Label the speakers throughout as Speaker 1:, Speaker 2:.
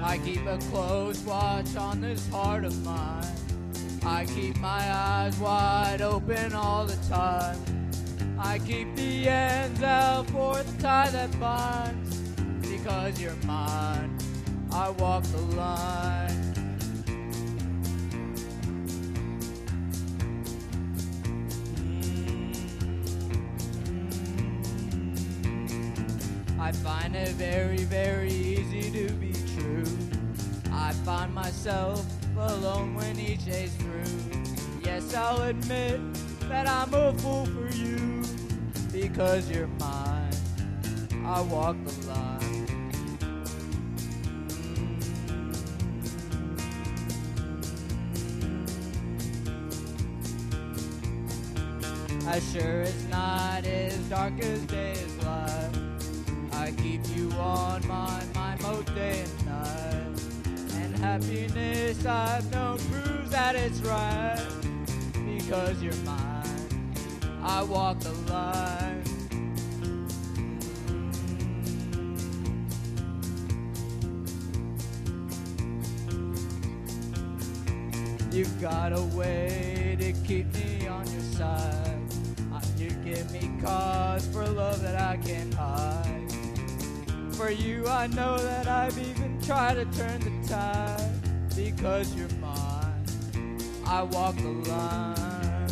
Speaker 1: I keep a close watch on this heart of mine. I keep my eyes wide open all the time. I keep the ends out for the tie that binds. Because you're mine, I walk the line. I find it very, very easy to be true. I find myself alone when each day's through. Yes, I'll admit that I'm a fool for you. Because you're mine, I walk the line. As sure as night is dark as day is light, I keep you on my mind most day and night. And happiness I've known proves that it's right. Because you're mine, I walk the line. You've got a way to keep me on your side. You give me cause for love that I can't hide. For you I know that I've even tried to turn the tide. Because you're mine, I walk the line.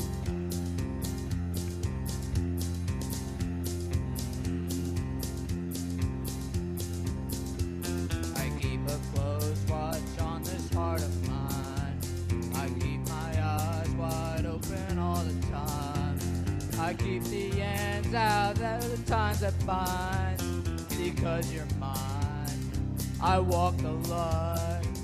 Speaker 1: I keep a close watch on this heart of mine. I keep my eyes wide open all the time. I keep the ends out, that are the times that bind. Because you're mine, I walk the line.